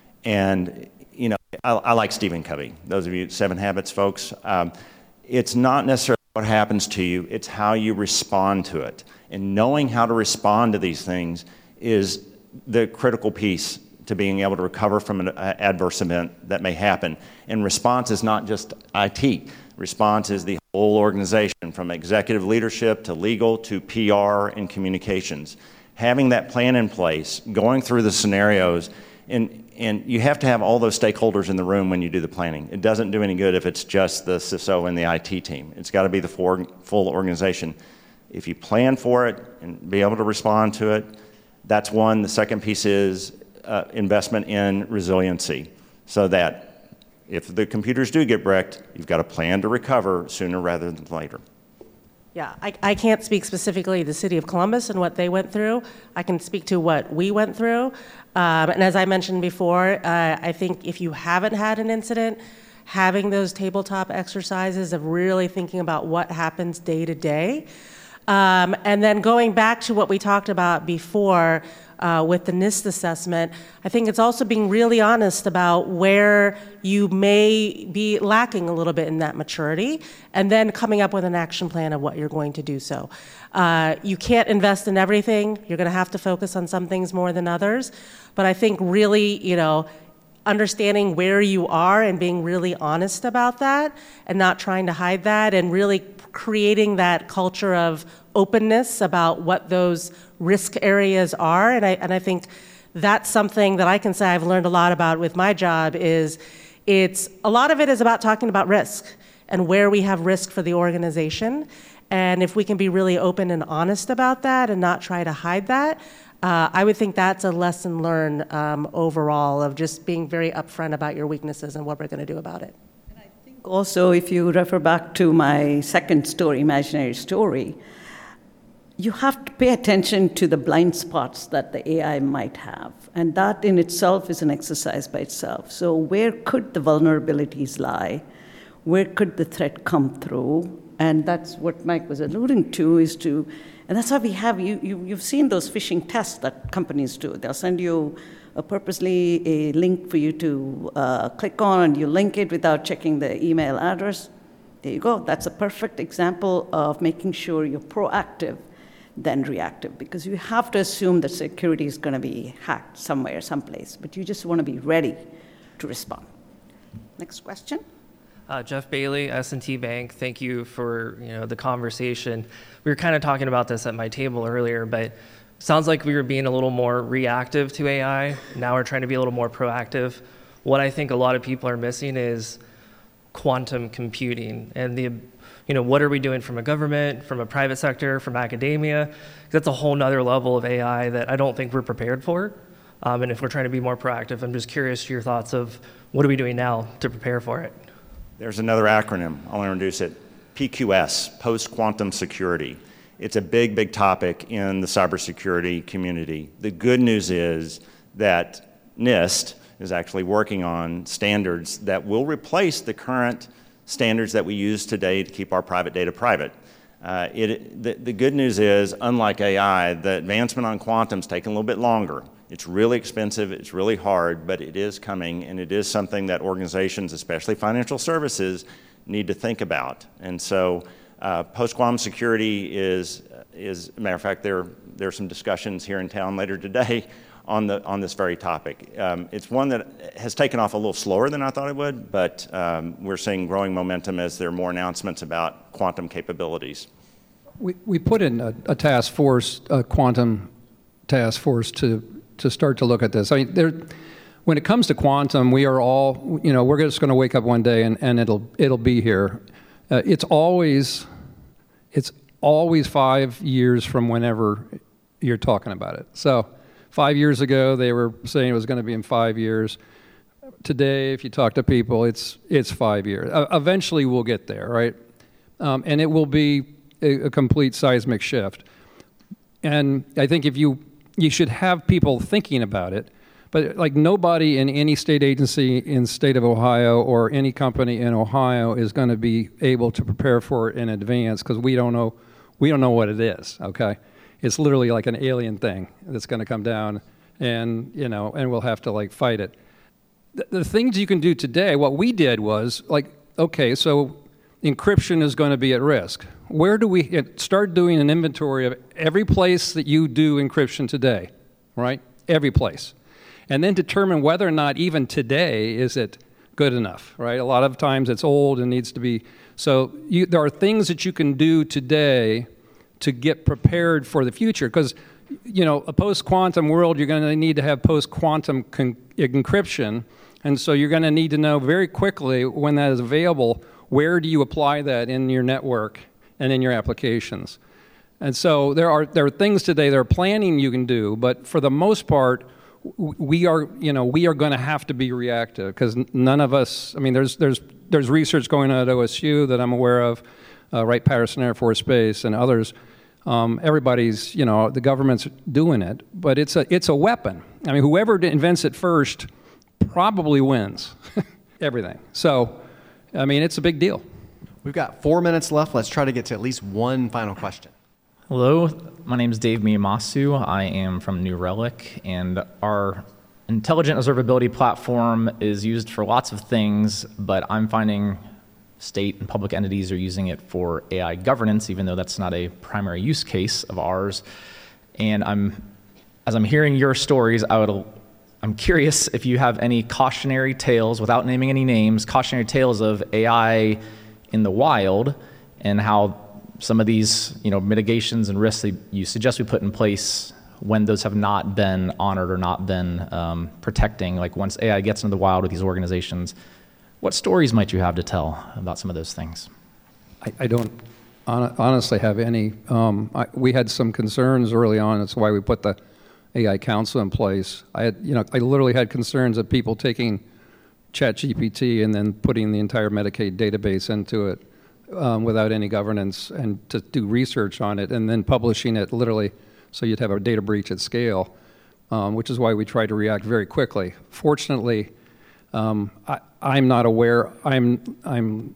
And, you know, I, I like Stephen Covey. Those of you Seven Habits folks, um, it's not necessarily what happens to you, it's how you respond to it. And knowing how to respond to these things is the critical piece to being able to recover from an adverse event that may happen. And response is not just I T. Response is the whole organization, from executive leadership to legal to P R and communications. Having that plan in place, going through the scenarios, and, and you have to have all those stakeholders in the room when you do the planning. It doesn't do any good if it's just the C I S O and the I T team. It's got to be the full organization. If you plan for it and be able to respond to it, that's one. The second piece is uh, investment in resiliency, so that if the computers do get wrecked, you've got a plan to recover sooner rather than later. Yeah, I, I can't speak specifically to the city of Columbus and what they went through. I can speak to what we went through. Um, and as I mentioned before, uh, I think if you haven't had an incident, having those tabletop exercises of really thinking about what happens day to day. Um, and then going back to what we talked about before uh, with the NIST assessment, I think it's also being really honest about where you may be lacking a little bit in that maturity, and then coming up with an action plan of what you're going to do so. Uh, you can't invest in everything. You're going to have to focus on some things more than others. But I think really, you know, understanding where you are and being really honest about that and not trying to hide that, and really creating that culture of openness about what those risk areas are. And I, and I think that's something that I can say I've learned a lot about with my job. Is it's a lot of it is about talking about risk and where we have risk for the organization. And if we can be really open and honest about that and not try to hide that, Uh, I would think that's a lesson learned um, overall, of just being very upfront about your weaknesses and what we're going to do about it. And I think also, if you refer back to my second story, imaginary story, you have to pay attention to the blind spots that the A I might have. And that in itself is an exercise by itself. So where could the vulnerabilities lie? Where could the threat come through? And that's what Mike was alluding to, is to And that's why we have, you, you, you've seen those phishing tests that companies do. They'll send you a purposely a link for you to uh, click on, and you link it without checking the email address. There you go. That's a perfect example of making sure you're proactive than reactive, because you have to assume that security is going to be hacked somewhere, someplace, but you just want to be ready to respond. Next question. Uh, Jeff Bailey, S and T Bank. Thank you for you know the conversation. We were kind of talking about this at my table earlier, but sounds like we were being a little more reactive to A I. Now we're trying to be a little more proactive. What I think a lot of people are missing is quantum computing and the, you know, what are we doing from a government, from a private sector, from academia? That's a whole nother level of A I that I don't think we're prepared for. Um, and if we're trying to be more proactive, I'm just curious to your thoughts of what are we doing now to prepare for it? There's another acronym. I'll introduce it. P Q S, Post-Quantum Security. It's a big, big topic in the cybersecurity community. The good news is that NIST is actually working on standards that will replace the current standards that we use today to keep our private data private. Uh, it, the, the good news is, unlike A I, the advancement on quantum is taking a little bit longer. It's really expensive, it's really hard, but it is coming, and it is something that organizations, especially financial services, need to think about. And so uh, post-quantum security is, is, a matter of fact, there, there are some discussions here in town later today on, the, on this very topic. Um, it's one that has taken off a little slower than I thought it would, but um, we're seeing growing momentum as there are more announcements about quantum capabilities. We, we put in a, a task force, a quantum task force to to start to look at this. I mean, there, when it comes to quantum, we are all, you know, we're just going to wake up one day and, and it'll it'll be here. Uh, it's always, it's always five years from whenever you're talking about it. So five years ago, they were saying it was going to be in five years. Today, if you talk to people, it's it's five years. Uh, eventually, we'll get there, right? Um, and it will be a, a complete seismic shift. And I think if you You should have people thinking about it, but like nobody in any state agency in the state of Ohio or any company in Ohio is going to be able to prepare for it in advance, because we don't know we don't know what it is. Okay, it's literally like an alien thing that's going to come down and you know, and we'll have to like fight it. The, the things you can do today, what we did was like, okay, so encryption is going to be at risk. Where do we start doing an inventory of every place that you do encryption today, right? Every place. And then determine whether or not even today is it good enough, right? A lot of times it's old and needs to be. So you, there are things that you can do today to get prepared for the future. Because, you know, a post-quantum world, you're going to need to have post-quantum con- encryption. And so you're going to need to know very quickly when that is available, where do you apply that in your network and in your applications. And so there are there are things today, there are planning you can do, but for the most part, we are, you know, we are going to have to be reactive because none of us. I mean, there's there's there's research going on at O S U that I'm aware of, uh, Wright-Patterson Air Force Base and others. Um, everybody's, you know, the government's doing it, but it's a it's a weapon. I mean, whoever invents it first probably wins everything. So, I mean, it's a big deal. We've got four minutes left. Let's try to get to at least one final question. Hello, my name is Dave Miyamasu. I am from New Relic, and our intelligent observability platform is used for lots of things, but I'm finding state and public entities are using it for A I governance, even though that's not a primary use case of ours. And I'm, as I'm hearing your stories, I would, I'm curious if you have any cautionary tales, without naming any names, cautionary tales of A I in the wild, and how some of these, you know, mitigations and risks that you suggest we put in place when those have not been honored or not been um, protecting, like once A I gets into the wild with these organizations, what stories might you have to tell about some of those things? I, I don't on, honestly have any. Um, I, we had some concerns early on. That's why we put the A I Council in place. I had, you know, I literally had concerns of people taking ChatGPT and then putting the entire Medicaid database into it. Um, without any governance and to do research on it and then publishing it literally so you'd have a data breach at scale, um, which is why we try to react very quickly. Fortunately, um, I, I'm not aware. I'm I'm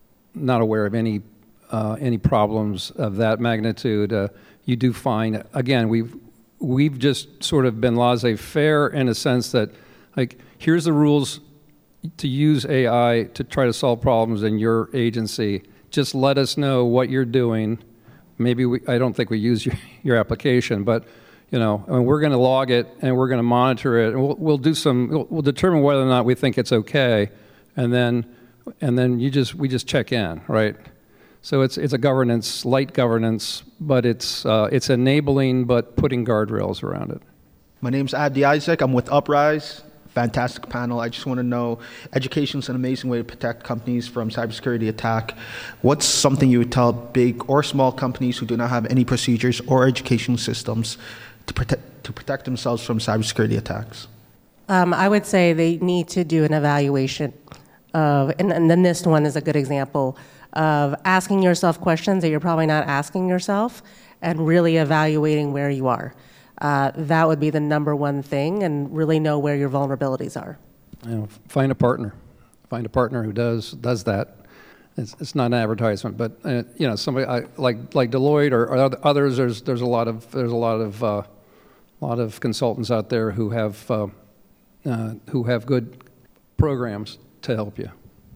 not aware of any uh, any problems of that magnitude. Uh, you do find again we've we've just sort of been laissez-faire in a sense that like here's the rules to use A I to try to solve problems in your agency. Just let us know what you're doing. Maybe we, I don't think we use your, your application, but you know, I mean, we're going to log it and we're going to monitor it, and we'll, we'll do some. We'll, we'll determine whether or not we think it's okay, and then, and then you just we just check in, right? So it's it's a governance, light governance, but it's uh, it's enabling, but putting guardrails around it. My name's Abdi Isaac. I'm with Uprise. Fantastic panel. I just want to know, education is an amazing way to protect companies from cybersecurity attack. What's something you would tell big or small companies who do not have any procedures or education systems to protect to protect themselves from cybersecurity attacks? Um, I would say they need to do an evaluation of, and, and the NIST one is a good example of asking yourself questions that you're probably not asking yourself and really evaluating where you are. Uh, that would be the number one thing, and really know where your vulnerabilities are. You know, find a partner. Find a partner who does does that. It's, it's not an advertisement, but uh, you know, somebody I, like like Deloitte or, or others. There's there's a lot of there's a lot of uh, lot of consultants out there who have uh, uh, who have good programs to help you.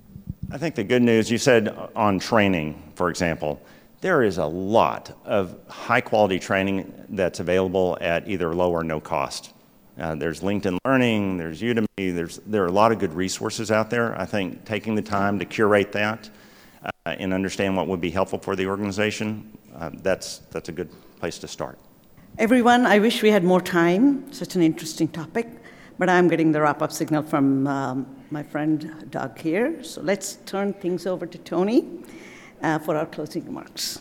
I think the good news, you said on training, for example, there is a lot of high-quality training that's available at either low or no cost. Uh, there's LinkedIn Learning, there's Udemy, there's, there are a lot of good resources out there. I think taking the time to curate that uh, and understand what would be helpful for the organization, uh, that's, that's a good place to start. Everyone, I wish we had more time, such an interesting topic, but I'm getting the wrap-up signal from um, my friend Doug here. So let's turn things over to Tony uh, for our closing remarks.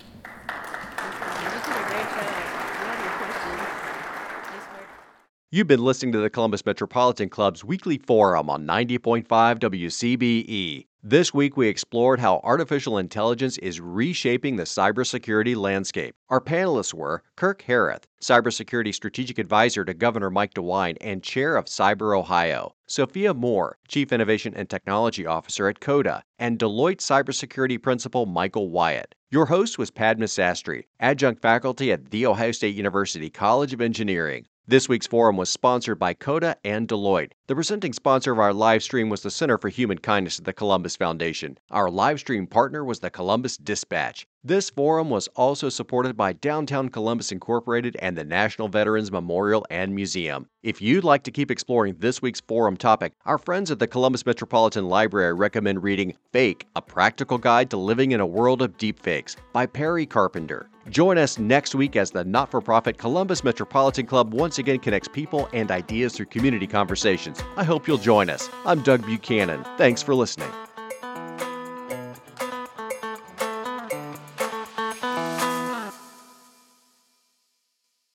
You've been listening to the Columbus Metropolitan Club's weekly forum on ninety point five W C B E. This week, we explored how artificial intelligence is reshaping the cybersecurity landscape. Our panelists were Kirk Hareth, Cybersecurity Strategic Advisor to Governor Mike DeWine and Chair of Cyber Ohio, Sophia Moore, Chief Innovation and Technology Officer at CODA, and Deloitte Cybersecurity Principal Michael Wyatt. Your host was Padma Sastry, Adjunct Faculty at The Ohio State University College of Engineering. This week's forum was sponsored by Coda and Deloitte. The presenting sponsor of our live stream was the Center for Human Kindness at the Columbus Foundation. Our live stream partner was the Columbus Dispatch. This forum was also supported by Downtown Columbus Incorporated and the National Veterans Memorial and Museum. If you'd like to keep exploring this week's forum topic, our friends at the Columbus Metropolitan Library recommend reading Fake, A Practical Guide to Living in a World of Deepfakes by Perry Carpenter. Join us next week as the not-for-profit Columbus Metropolitan Club once again connects people and ideas through community conversations. I hope you'll join us. I'm Doug Buchanan. Thanks for listening.